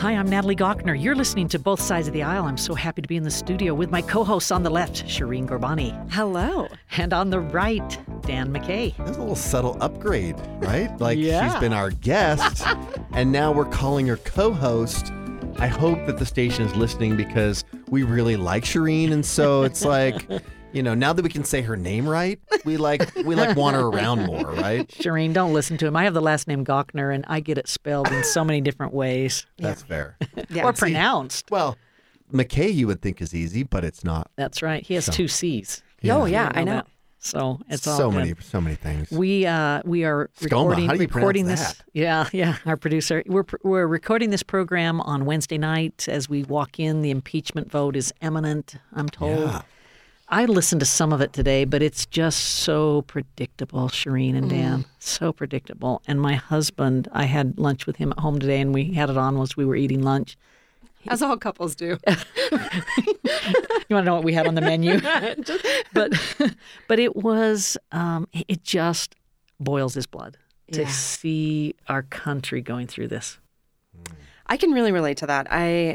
Hi, I'm Natalie Gochner. You're listening to Both Sides of the Aisle. I'm so happy to be in the studio with my co-hosts on the left, Shireen Gorbani. Hello. And on the right, Dan McKay. That was a little subtle upgrade, right? Like Yeah. She's been our guest, and now we're calling her co-host. I hope that the station is listening because we really like Shireen, and so it's like, you know, now that we can say her name right, we want her around more, right? Shireen, don't listen to him. I have the last name Gochner, and I get it spelled in so many different ways. That's fair. Yeah. Or pronounced. Well, McKay you would think is easy, but it's not. That's right. He has two C's. Oh, Yeah. yeah, I know. that. So it's all so good. many things. We are recording. How do you recording pronounce this. that? Yeah. Our producer. We're recording this program on Wednesday night. As we walk in, the impeachment vote is imminent. I'm told. Yeah. I listened to some of it today, but it's just so predictable, Shireen and Dan. So predictable. And my husband, I had lunch with him at home today, and we had it on whilst we were eating lunch. As all couples do. You want to know what we had on the menu? But it was, it just boils his blood to Yeah. see our country going through this. I can really relate to that. I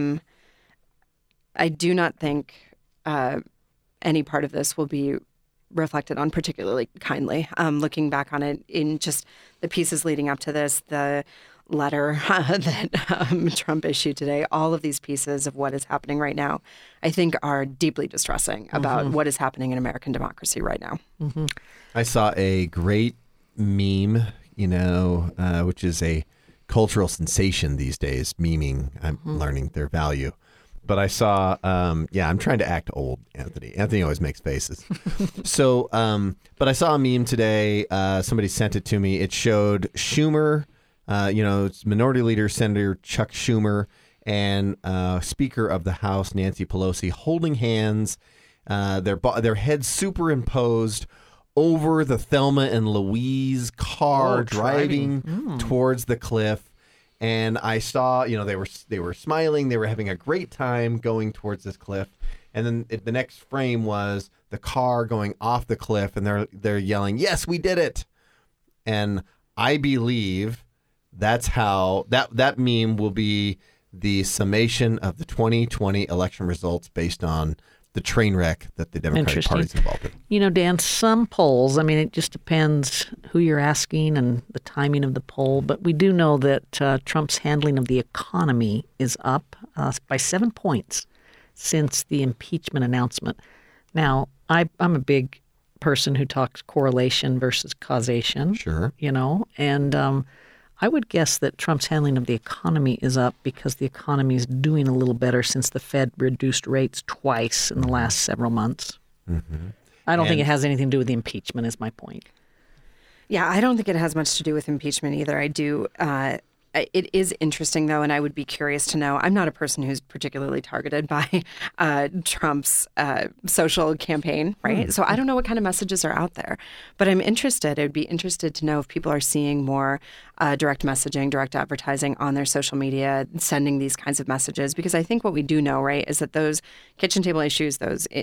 do not think any part of this will be reflected on particularly kindly. Looking back on it in just the pieces leading up to this, the letter that Trump issued today, all of these pieces of what is happening right now, I think are deeply distressing about what is happening in American democracy right now. I saw a great meme, which is a cultural sensation these days, memeing. I'm learning their value. But I saw, I'm trying to act old, Anthony. Anthony always makes faces. So, but I saw a meme today. Somebody sent it to me. It showed Schumer, it's Minority Leader Senator Chuck Schumer and Speaker of the House Nancy Pelosi holding hands, their heads superimposed over the Thelma and Louise car driving towards the cliff. And I saw, they were smiling. They were having a great time going towards this cliff. And then the next frame was the car going off the cliff, and they're yelling, "Yes, we did it!" And I believe that's how that meme will be the summation of the 2020 election results based on the train wreck that the Democratic Party is involved in. Dan, some polls, it just depends who you're asking and the timing of the poll, but we do know that Trump's handling of the economy is up by 7 points since the impeachment announcement. Now, I'm a big person who talks correlation versus causation. Sure. And I would guess that Trump's handling of the economy is up because the economy is doing a little better since the Fed reduced rates twice in the last several months. Mm-hmm. I don't think it has anything to do with the impeachment is my point. Yeah, I don't think it has much to do with impeachment either. I do. It is interesting, though, and I would be curious to know. I'm not a person who's particularly targeted by Trump's social campaign, right? So I don't know what kind of messages are out there. But I'm interested. I'd be interested to know if people are seeing more direct messaging, direct advertising on their social media, sending these kinds of messages. Because I think what we do know, right, is that those kitchen table issues,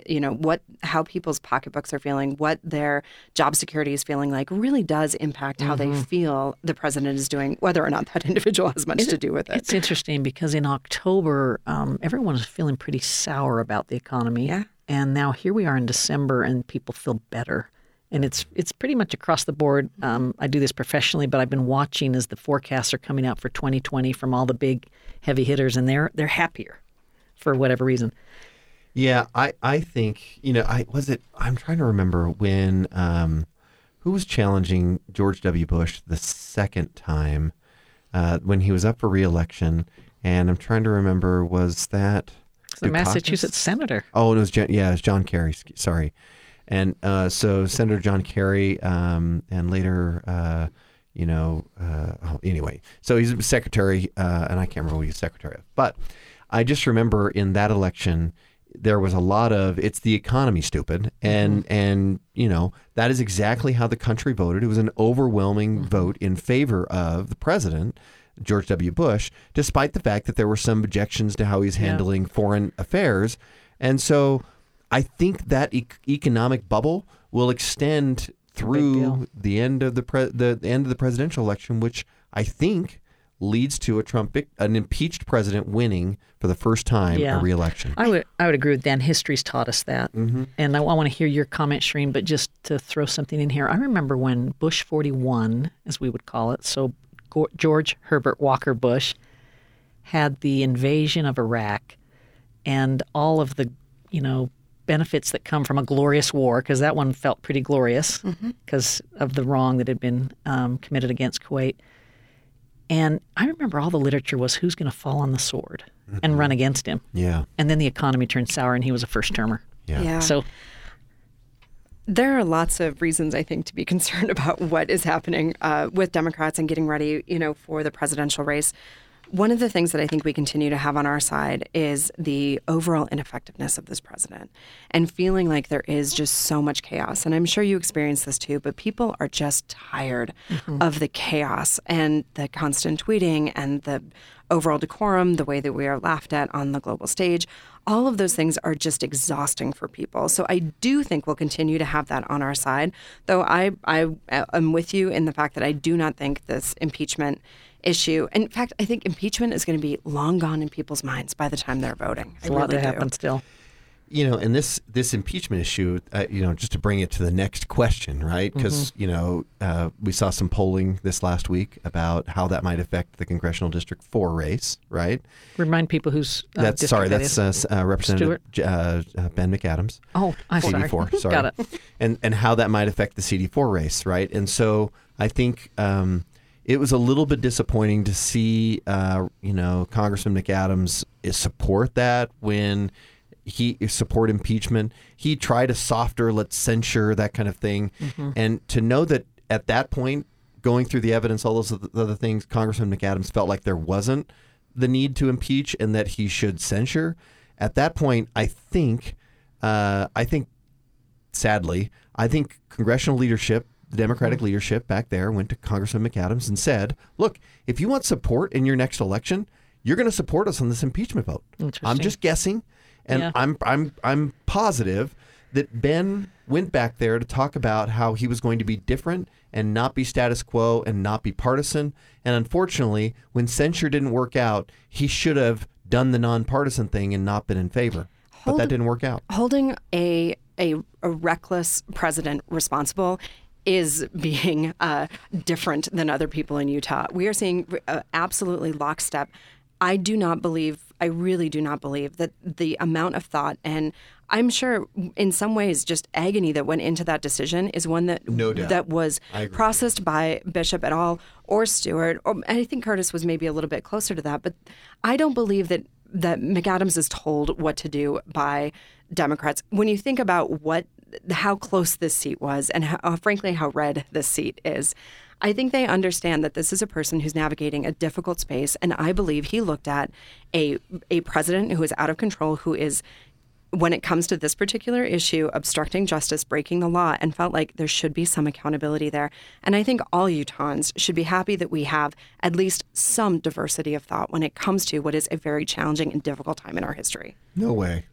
how people's pocketbooks are feeling, what their job security is feeling like, really does impact how they feel the president is doing, whether or not that individual has much to do with it. It's interesting because in October, everyone was feeling pretty sour about the economy. Yeah. And now here we are in December and people feel better. And it's pretty much across the board. I do this professionally, but I've been watching as the forecasts are coming out for 2020 from all the big heavy hitters, and they're happier for whatever reason. Yeah, I think, I'm trying to remember when, who was challenging George W. Bush the second time when he was up for re-election, and I'm trying to remember, was that The Massachusetts senator. Oh, it was John Kerry. Sorry. And so Senator John Kerry, and later, anyway. So he's a secretary, and I can't remember what he was secretary of. But I just remember in that election, there was a lot of, it's the economy, stupid. And that is exactly how the country voted. It was an overwhelming vote in favor of the president, George W. Bush, despite the fact that there were some objections to how he's handling foreign affairs. And so I think that economic bubble will extend through the end of the end of the presidential election, which I think leads to an impeached president winning for the first time Yeah. a re-election. I would agree with Dan. History's taught us that. And I want to hear your comment, Shereen, but just to throw something in here. I remember when Bush 41, as we would call it, so George Herbert Walker Bush had the invasion of Iraq and all of the, benefits that come from a glorious war, because that one felt pretty glorious because of the wrong that had been committed against Kuwait. And I remember all the literature was who's going to fall on the sword and run against him. Yeah. And then the economy turned sour and he was a first-termer. Yeah. So there are lots of reasons, I think, to be concerned about what is happening with Democrats and getting ready, for the presidential race. One of the things that I think we continue to have on our side is the overall ineffectiveness of this president and feeling like there is just so much chaos. And I'm sure you experience this too, but people are just tired of the chaos and the constant tweeting and the overall decorum, the way that we are laughed at on the global stage. All of those things are just exhausting for people. So I do think we'll continue to have that on our side, though I am with you in the fact that I do not think this impeachment issue. In fact, I think impeachment is going to be long gone in people's minds by the time they're voting. there's a lot to happen still. And this impeachment issue, just to bring it to the next question, right? Because, we saw some polling this last week about how that might affect the Congressional District 4 race, right? Remind people whose That's district that is. Representative Ben McAdams. Oh, I'm CD4, sorry. Got it. And how that might affect the CD4 race, right? And so I think it was a little bit disappointing to see, Congressman McAdams support that when he support impeachment. He tried a softer, let's censure, that kind of thing. And to know that at that point, going through the evidence, all those other things, Congressman McAdams felt like there wasn't the need to impeach and that he should censure. At that point, I think sadly, congressional leadership, the Democratic leadership back there went to Congressman McAdams and said, look, if you want support in your next election, you're going to support us on this impeachment vote. I'm just guessing. And Yeah. I'm positive that Ben went back there to talk about how he was going to be different and not be status quo and not be partisan. And unfortunately, when censure didn't work out, he should have done the nonpartisan thing and not been in favor. But that didn't work out. Holding a reckless president responsible is being different than other people in Utah. We are seeing absolutely lockstep. I really do not believe that the amount of thought, and I'm sure in some ways just agony that went into that decision is one that No doubt. that was processed by Bishop at all or Stewart. Or I think Curtis was maybe a little bit closer to that, but I don't believe that McAdams is told what to do by Democrats. When you think about how close this seat was and frankly how red this seat is, I think they understand that this is a person who's navigating a difficult space, and I believe he looked at a president who is out of control, who is, when it comes to this particular issue, obstructing justice, breaking the law, and felt like there should be some accountability there. And I think all Utahns should be happy that we have at least some diversity of thought when it comes to what is a very challenging and difficult time in our history. No way.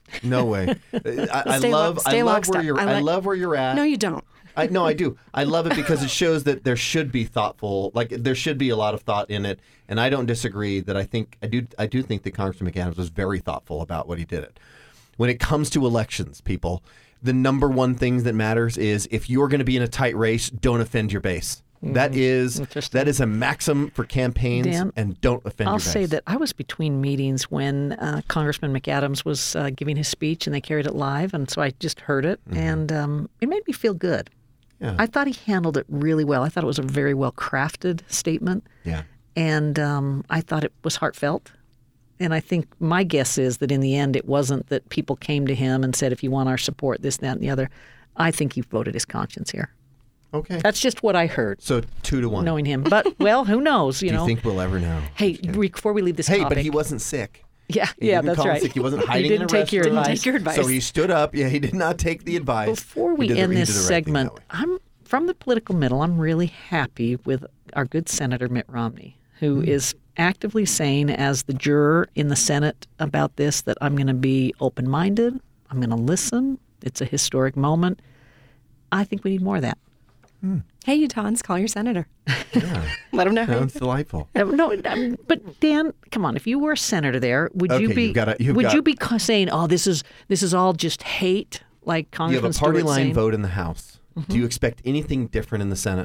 I Stay love lockstep. I love where you're at. No, you don't. I do. I love it because it shows that there should be there should be a lot of thought in it. And I don't disagree that I do think that Congressman McAdams was very thoughtful about what he did it. When it comes to elections, people, the number one thing that matters is if you're going to be in a tight race, don't offend your base. That is a maxim for campaigns, Dan, and don't offend your base. I'll say that I was between meetings when Congressman McAdams was giving his speech, and they carried it live, and so I just heard it, and it made me feel good. Yeah. I thought he handled it really well. I thought it was a very well-crafted statement, Yeah. and I thought it was heartfelt. And I think my guess is that in the end, it wasn't that people came to him and said, if you want our support, this, that, and the other. I think he voted his conscience here. Okay. That's just what I heard. So 2-1. Knowing him. But, well, who knows, Do you think we'll ever know? Hey, before we leave this topic. But he wasn't sick. Yeah, He didn't that's call him right. sick. He wasn't hiding He didn't in a take your restaurant. advice. Take your advice. So he stood up. Yeah, he did not take the advice. Before we end this segment, I'm from the political middle. I'm really happy with our good Senator Mitt Romney, who is actively saying, as the juror in the Senate about this, that I'm going to be open-minded. I'm going to listen. It's a historic moment. I think we need more of that. Hey, Utahns, call your senator. Yeah. Let him know. Sounds delightful. No, but Dan, come on. If you were a senator there, would you Okay, be you've be saying, "Oh, this is all just hate," like You Congressman have a party Stewart line saying? vote in the House. Do you expect anything different in the Senate?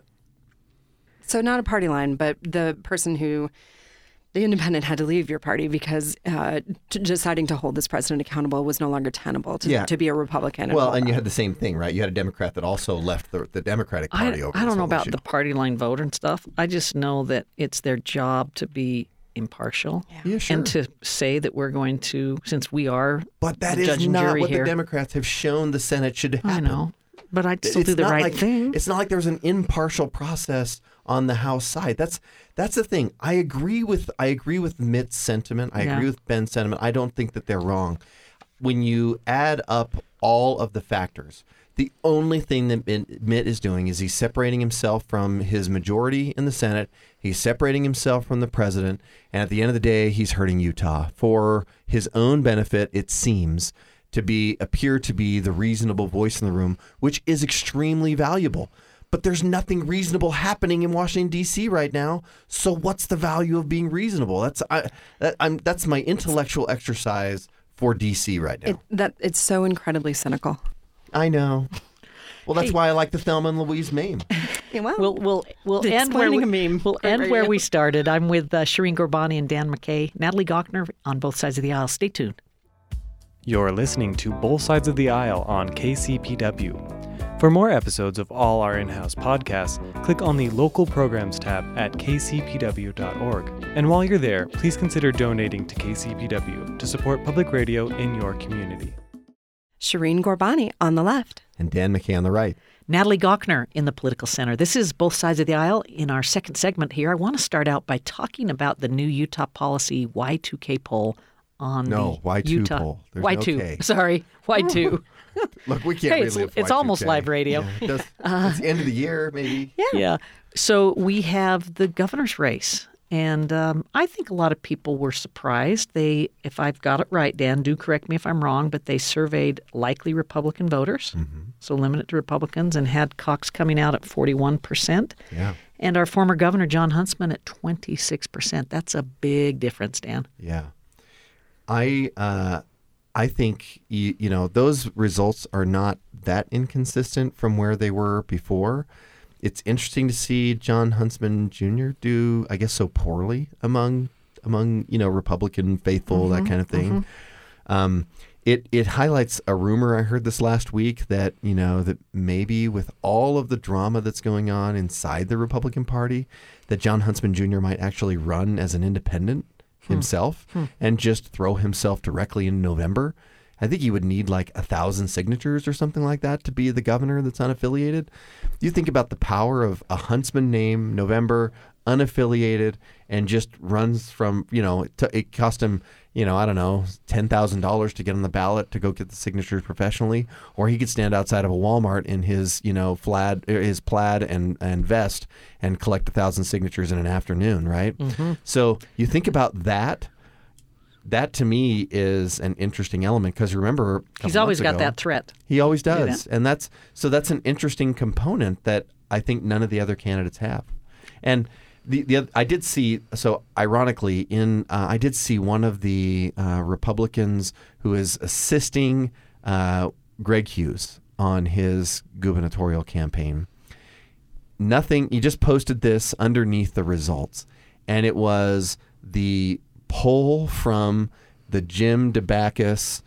So not a party line, but the independent had to leave your party because deciding to hold this president accountable was no longer tenable to be a Republican. Well, and you had the same thing, right? You had a Democrat that also left the Democratic Party over I this don't know whole about issue. the party line vote and stuff. I just know that it's their job to be impartial Yeah, sure. and to say that we're going to, since we are But that the is judge and not jury what here. the Democrats have shown the Senate should happen. I know, but I'd still do the not right like, thing. It's not like there's an impartial process on the House side. That's the thing. I agree with Mitt's sentiment. I agree with Ben's sentiment. I don't think that they're wrong. When you add up all of the factors, the only thing that Mitt is doing is he's separating himself from his majority in the Senate. He's separating himself from the president. And at the end of the day, he's hurting Utah for his own benefit, it seems, to appear to be the reasonable voice in the room, which is extremely valuable. But there's nothing reasonable happening in Washington, D.C. right now. So what's the value of being reasonable? That's my intellectual exercise for D.C. right now. It's so incredibly cynical. I know. Well, that's why I like the Thelma and Louise meme. Yeah, well, We'll end where explaining a meme we'll for end where radio. we started. I'm with Shireen Gorbani and Dan McKay, Natalie Gochner on both sides of the aisle. Stay tuned. You're listening to Both Sides of the Aisle on KCPW. For more episodes of all our in-house podcasts, click on the Local Programs tab at kcpw.org. And while you're there, please consider donating to KCPW to support public radio in your community. Shireen Gorbani on the left. And Dan McKay on the right. Natalie Gochner in the Political Center. This is Both Sides of the Aisle. In our second segment here, I want to start out by talking about the new Utah policy Y2K poll on No, the Y2 Utah poll. There's Y2. no K. Sorry, Y2. Look, we can't Hey, relive it's almost Y2K. live radio. Yeah, it's the end of the year, maybe. Yeah. So we have the governor's race. And I think a lot of people were surprised. If I've got it right, Dan, do correct me if I'm wrong, but they surveyed likely Republican voters, so limited to Republicans, and had Cox coming out at 41%. Yeah. And our former governor, John Huntsman, at 26%. That's a big difference, Dan. Yeah. I think, those results are not that inconsistent from where they were before. It's interesting to see John Huntsman Jr. do, I guess, so poorly among Republican faithful, that kind of thing. It highlights a rumor I heard this last week that that maybe with all of the drama that's going on inside the Republican Party, that John Huntsman Jr. might actually run as an independent himself and just throw himself directly in November. I think he would need like 1,000 signatures or something like that to be the governor that's unaffiliated. You think about the power of a Huntsman name, November, unaffiliated, and just runs from, it cost him, I don't know, $10,000 to get on the ballot to go get the signatures professionally, or he could stand outside of a Walmart in his, his plaid and vest and collect 1,000 signatures in an afternoon, right? So you think about that. That to me is an interesting element because remember, a couple He's always months got ago, that threat. He always Do does, that. and that's an interesting component that I think none of the other candidates have. And I did see, so ironically, I did see one of the Republicans who is assisting Greg Hughes on his gubernatorial campaign. He just posted this underneath the results, and it was the poll from the Jim DeBacchus,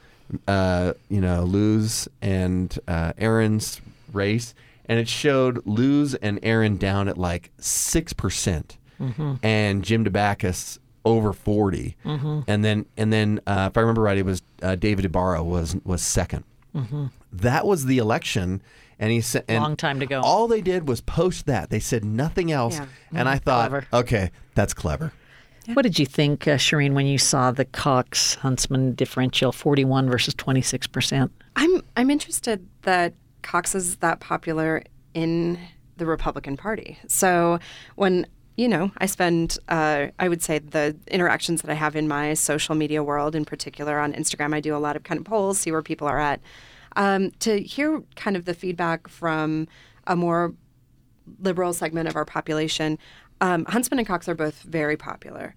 Luz and Aaron's race, and it showed Luz and Aaron down at like 6%, and Jim DeBacchus over 40, and then if I remember right, it was David Ibarra was second. That was the election. And he said, Long time to go. All they did was post that. They said nothing else. Yeah. And I thought, Clever. okay, that's clever. What did you think, Shireen, when you saw the Cox-Huntsman differential, 41 versus 26%? I'm interested that Cox is that popular in the Republican Party. So when I spend, I would say the interactions that I have in my social media world, in particular on Instagram, I do a lot of kind of polls, see where people are at. To hear kind of the feedback from a more liberal segment of our population, Huntsman and Cox are both very popular.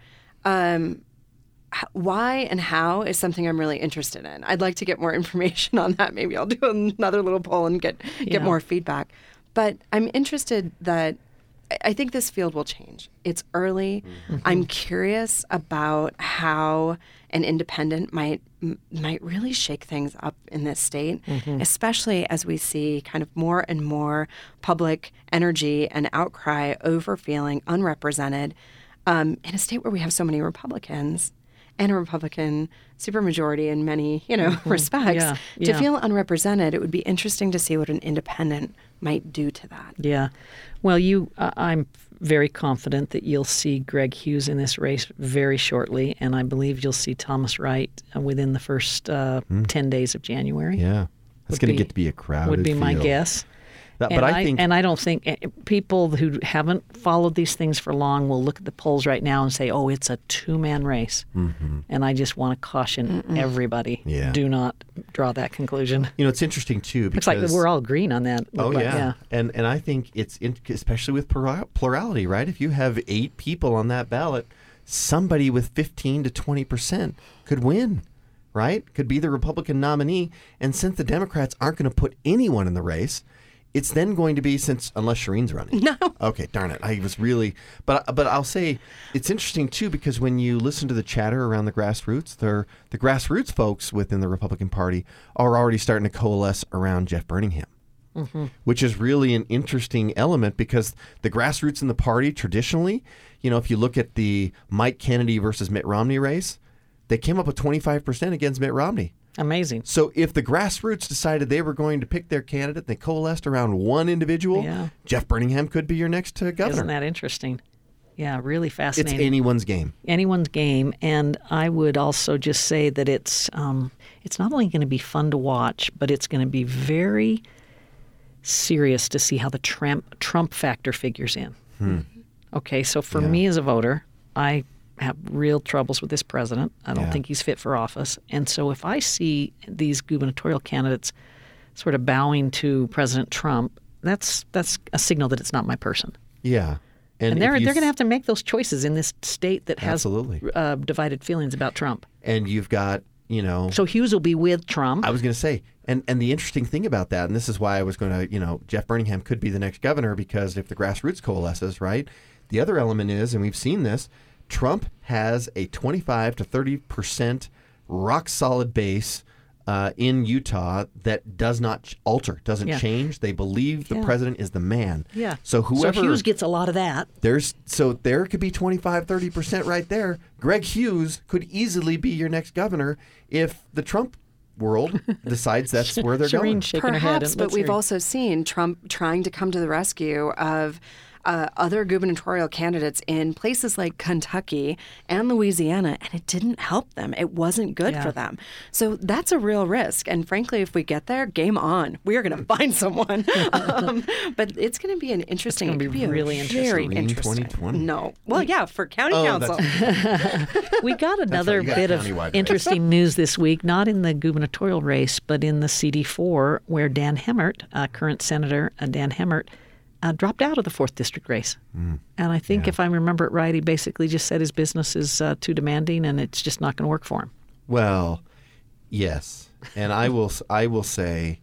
Why and how is something I'm really interested in. I'd like to get more information on that. Maybe I'll do another little poll and get more feedback. But I'm interested that I think this field will change. It's early. Mm-hmm. I'm curious about how an independent might really shake things up in this state, especially as we see kind of more and more public energy and outcry over feeling unrepresented in a state where we have so many Republicans and a Republican supermajority in many, respects. To feel unrepresented, it would be interesting to see what an independent might do to that. Yeah. Well, I'm very confident that you'll see Greg Hughes in this race very shortly, and I believe you'll see Thomas Wright within the first 10 days of January. Yeah. That's going to get to be a crowded Would be my field. guess. But I don't think people who haven't followed these things for long will look at the polls right now and say, "Oh, it's a two-man race." Mm-hmm. And I just want to caution everybody: do not draw that conclusion. It's interesting too because looks like we're all agreeing on that. Oh yeah. And I think it's especially with plurality, right? If you have 8 people on that ballot, somebody with 15 to 20% could win. Right? Could be the Republican nominee. And since the Democrats aren't going to put anyone in the race, it's then going to be unless Shireen's running. No. Okay, darn it. I was really, but I'll say it's interesting too because when you listen to the chatter around the grassroots, the grassroots folks within the Republican Party are already starting to coalesce around Jeff Birmingham, which is really an interesting element because the grassroots in the party traditionally, if you look at the Mike Kennedy versus Mitt Romney race, they came up with 25% against Mitt Romney. Amazing. So if the grassroots decided they were going to pick their candidate, they coalesced around one individual, Jeff Birmingham could be your next governor. Isn't that interesting? Yeah, really fascinating. It's anyone's game. Anyone's game. And I would also just say that it's not only going to be fun to watch, but it's going to be very serious to see how the Trump factor figures in. Okay, so for me as a voter, I have real troubles with this president. I don't think he's fit for office. And so if I see these gubernatorial candidates sort of bowing to President Trump, that's a signal that it's not my person. Yeah. And they're going to have to make those choices in this state that has absolutely divided feelings about Trump. And you've got, So Hughes will be with Trump. I was going to say, and the interesting thing about that, and this is why I was going to, Jeff Birmingham could be the next governor because if the grassroots coalesces, right? The other element is, and we've seen this, Trump has a 25 to 30% rock solid base in Utah that does not alter, doesn't change. They believe the president is the man. Yeah. So Hughes gets a lot of that. There could be 25, 30% right there. Greg Hughes could easily be your next governor if the Trump world decides that's where they're going. Shaking her head. Perhaps, but we've also seen Trump trying to come to the rescue of other gubernatorial candidates in places like Kentucky and Louisiana, and it didn't help them. It wasn't good for them. So that's a real risk. And frankly, if we get there, game on. We are going to find someone. But it's going to be an interesting. It's going to be really interesting. Very Shireen interesting. 2020. No. Well, yeah, for county council. We got another You got bit of countywide interesting news this week, not in the gubernatorial race, but in the CD4, where Dan Hemmert, current Senator Dan Hemmert, dropped out of the 4th District race. And I think if I remember it right, he basically just said his business is too demanding and it's just not going to work for him. Well, yes. And I will say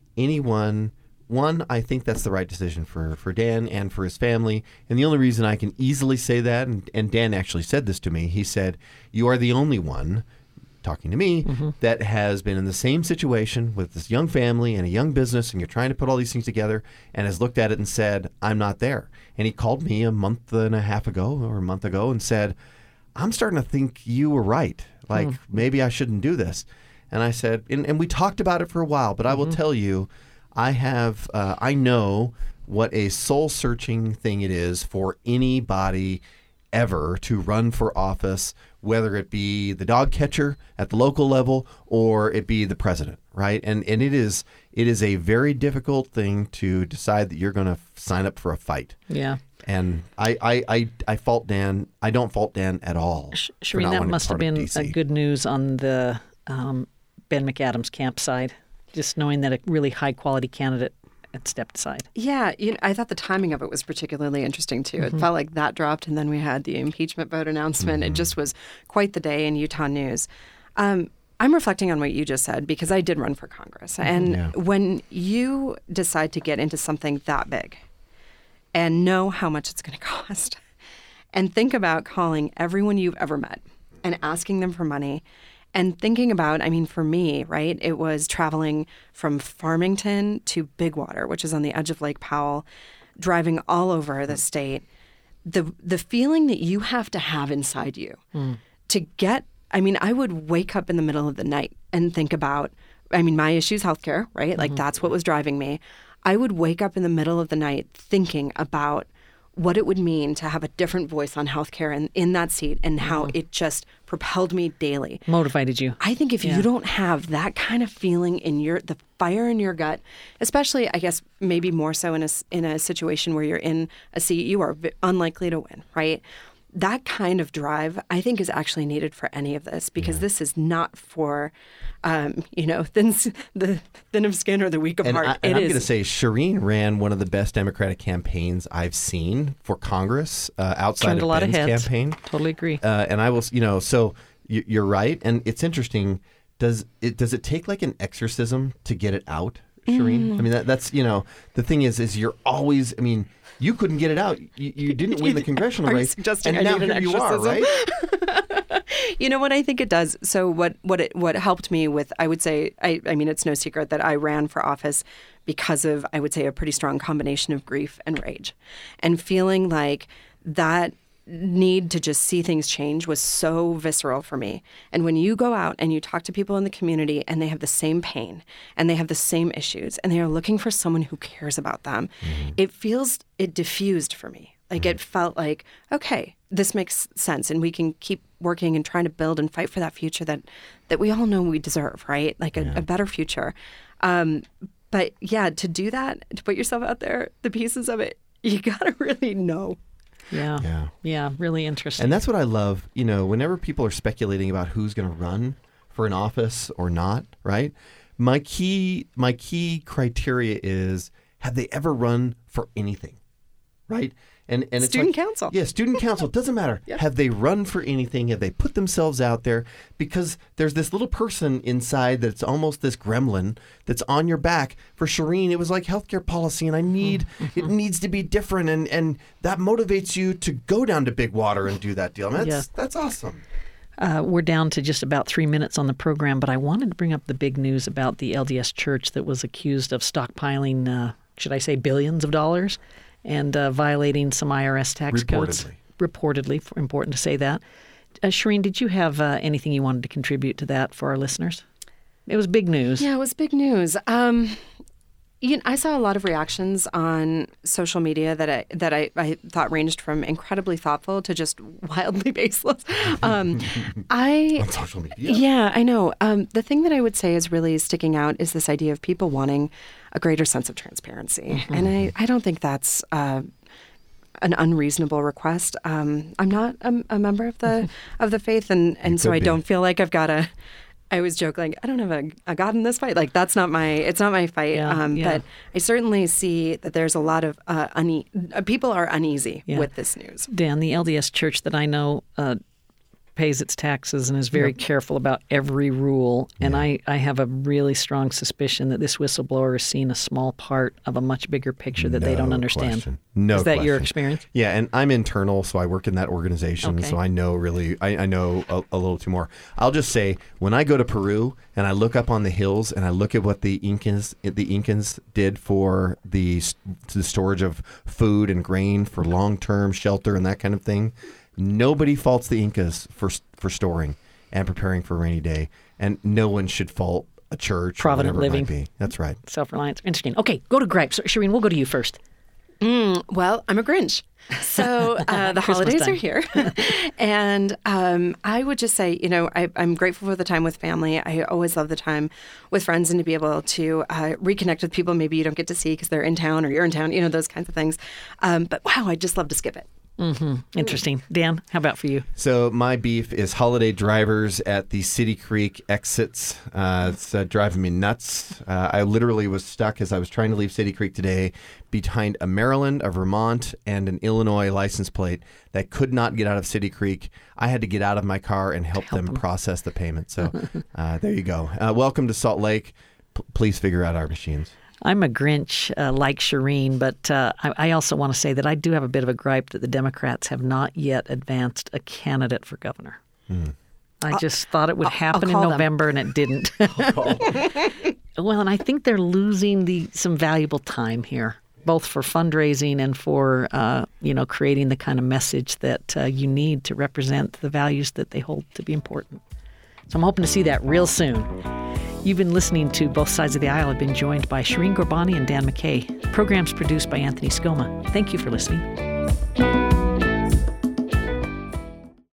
I think that's the right decision for Dan and for his family. And the only reason I can easily say that, and Dan actually said this to me, he said, "You are the only one," talking to me, that has been in the same situation with this young family and a young business, and you're trying to put all these things together, and has looked at it and said, "I'm not there." And he called me a month and a half ago or a month ago and said, "I'm starting to think you were right. Like, maybe I shouldn't do this." And I said, and we talked about it for a while, but I will tell you, I know what a soul-searching thing it is for anybody ever to run for office, whether it be the dog catcher at the local level or it be the president, right? And it is a very difficult thing to decide that you're going to sign up for a fight. Yeah. And I fault Dan. I don't fault Dan at all. Shireen, that must have been a good news on the Ben McAdams camp side, just knowing that a really high-quality candidate it stepped aside. Yeah, I thought the timing of it was particularly interesting, too. It felt like that dropped, and then we had the impeachment vote announcement. It just was quite the day in Utah news. I'm reflecting on what you just said because I did run for Congress. And when you decide to get into something that big and know how much it's going to cost and think about calling everyone you've ever met and asking them for money and thinking about, I mean, for me, right, it was traveling from Farmington to Bigwater, which is on the edge of Lake Powell, driving all over the state. The feeling that you have to have inside you to get, I mean, I would wake up in the middle of the night and think about, I mean, my issue is healthcare, right? Like that's what was driving me. I would wake up in the middle of the night thinking about what it would mean to have a different voice on healthcare and in that seat and how it just propelled me daily. Motivated you. I think if you don't have that kind of feeling in the fire in your gut, especially, I guess, maybe more so in a situation where you're in a seat you are unlikely to win, right? That kind of drive, I think, is actually needed for any of this because this is not for, the thin of skin or the weak of heart. And I'm going to say Shireen ran one of the best Democratic campaigns I've seen for Congress outside of Ben's campaign. Totally agree. And I will, so you're right. And it's interesting. Does it take like an exorcism to get it out, Shireen? I mean, that's, the thing is you're always, I mean, you couldn't get it out. You didn't win the congressional race. And now here you are, right? You know what I think it does? So what helped me with, I would say, I mean, it's no secret that I ran for office because of, I would say, a pretty strong combination of grief and rage. And feeling like that need to just see things change was so visceral for me. And when you go out and you talk to people in the community and they have the same pain and they have the same issues and they are looking for someone who cares about them, it diffused for me. Like it felt like, okay, this makes sense and we can keep working and trying to build and fight for that future that we all know we deserve, right? Like a better future. But yeah, to do that, to put yourself out there, the pieces of it, you got to really know. Yeah, really interesting. And that's what I love, whenever people are speculating about who's going to run for an office or not, right? My key criteria is, have they ever run for anything, right? And it's student council. Yeah, student council. Doesn't matter. Yep. Have they run for anything? Have they put themselves out there? Because there's this little person inside that's almost this gremlin that's on your back. For Shireen, it was like healthcare policy, and it needs to be different, and that motivates you to go down to Bigwater and do that deal. And that's awesome. We're down to just about 3 minutes on the program, but I wanted to bring up the big news about the LDS Church that was accused of stockpiling, should I say, billions of dollars, and violating some IRS tax codes. Reportedly, important to say that. Shireen, did you have anything you wanted to contribute to that for our listeners? It was big news. Yeah, it was big news. I saw a lot of reactions on social media that I thought ranged from incredibly thoughtful to just wildly baseless. On social media? Yeah, I know. The thing that I would say is really sticking out is this idea of people wanting a greater sense of transparency. And I don't think that's an unreasonable request. I'm not a member of the faith, and so I don't feel like I've got to. I always joke, like, I don't have a God in this fight. Like, it's not my fight. But I certainly see that there's a lot of people are uneasy with this news. Dan, the LDS Church that I know pays its taxes and is very careful about every rule. And I have a really strong suspicion that this whistleblower is seeing a small part of a much bigger picture that they don't understand. Is that your experience? Yeah, and I'm internal, so I work in that organization, so I know really, I know a little too more. I'll just say, when I go to Peru and I look up on the hills and I look at what the Incans did for the storage of food and grain for long-term shelter and that kind of thing, nobody faults the Incas for storing and preparing for a rainy day, and no one should fault a church. Provident living. It might be. That's right. Self-reliance. Interesting. Okay, go to Greg. So, Shireen, we'll go to you first. Well, I'm a Grinch. So the holidays are here. And I would just say, I'm grateful for the time with family. I always love the time with friends and to be able to reconnect with people maybe you don't get to see because they're in town or you're in town, those kinds of things. But wow, I'd just love to skip it. Interesting. Dan, how about for you? So my beef is holiday drivers at the City Creek exits. It's driving me nuts. I literally was stuck as I was trying to leave City Creek today behind a Maryland, a Vermont, and an Illinois license plate that could not get out of City Creek. I had to get out of my car and help them process the payment. So there you go. Welcome to Salt Lake. Please figure out our machines. I'm a Grinch like Shireen, but I also want to say that I do have a bit of a gripe that the Democrats have not yet advanced a candidate for governor. I just thought it would happen in November, and it didn't. Well, and I think they're losing some valuable time here, both for fundraising and for creating the kind of message that you need to represent the values that they hold to be important. So I'm hoping to see that real soon. You've been listening to Both Sides of the Aisle. I've been joined by Shireen Ghorbani and Dan McKay. The program's produced by Anthony Scoma. Thank you for listening.